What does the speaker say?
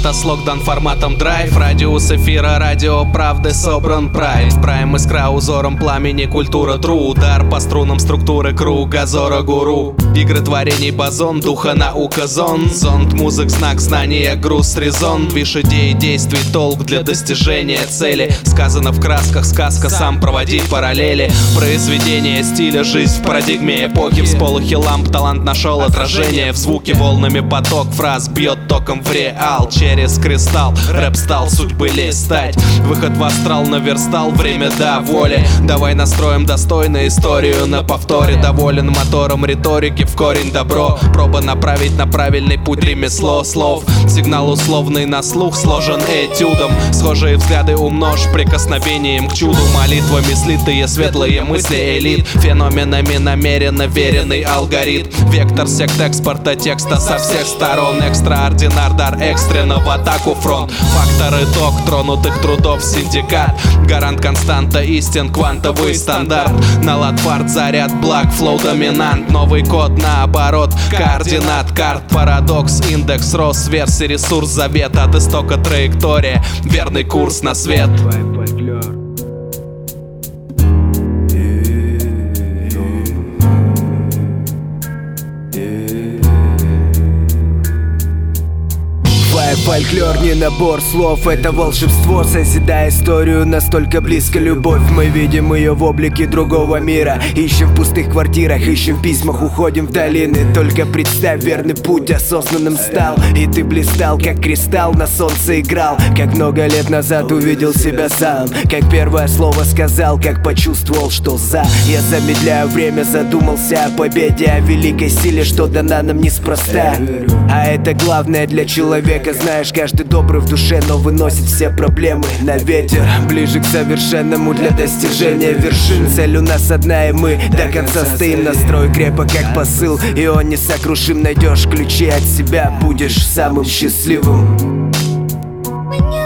формата слог дан форматом драйв. Радиус эфира, радио правды, собран прайд. Прайм искра узором пламени, культура тру. Удар по струнам структуры кругозора гуру. Игры творений бозон, духа наука зон. Зонд музык, знак знания, груз резон. Вишь идей, действий, толк для достижения цели. Сказано в красках, сказка, сам проводи параллели. Произведение стиля, жизнь в парадигме эпохи. Всполохи ламп, талант нашел отражение. В звуке волнами поток фраз бьет током в реал. Через кристалл рэп стал судьбы листать. Выход в астрал наверстал, время до воли. Давай настроим достойную историю на повторе. Доволен мотором риторики, в корень добро. Проба направить на правильный путь ремесло слов. Сигнал условный на слух сложен этюдом. Схожие взгляды умножь прикосновением к чуду. Молитвами слитые светлые мысли элит. Феноменами намеренно веренный алгоритм. Вектор сект экспорта текста со всех сторон. Экстраординар, дар экстренно в атаку фронт. Фактор итог тронутых трудов синдикат. Гарант константа истин, квантовый стандарт. На ладфарт заряд благ, флоу доминант. Новый код наоборот, координат карт. Парадокс, индекс, рос, версий, ресурс, завет. От истока траектория, верный курс на свет. Фольклор не набор слов, это волшебство. Созидая историю, настолько близко любовь. Мы видим ее в облике другого мира. Ищем в пустых квартирах, ищем в письмах, уходим в долины. Только представь, верный путь осознанным стал. И ты блистал, как кристалл, на солнце играл. Как много лет назад увидел себя сам. Как первое слово сказал, как почувствовал, что за. Я замедляю время, задумался о победе, о великой силе, что дана нам неспроста. А это главное для человека. Знаешь, каждый добрый в душе, но выносит все проблемы на ветер. Ближе к совершенному для достижения вершин. Цель у нас одна, и мы до конца стоим. Настрой крепок, как посыл, и он несокрушим. Найдешь ключи от себя, будешь самым счастливым.